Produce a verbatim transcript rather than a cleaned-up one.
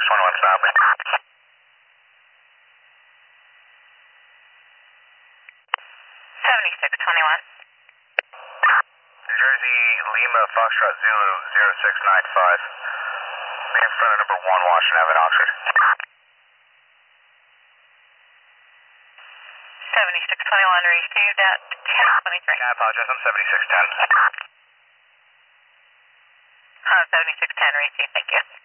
twenty-one south. seventy-six twenty-one. New Jersey, Lima, Foxtrot Zulu, zero six nine five. Be in front of number one, Washington Avenue, Oxford. seventy-six twenty-one received at ten twenty-three. I apologize, I'm seventy-six ten. Uh, seventy-six ten received, thank you.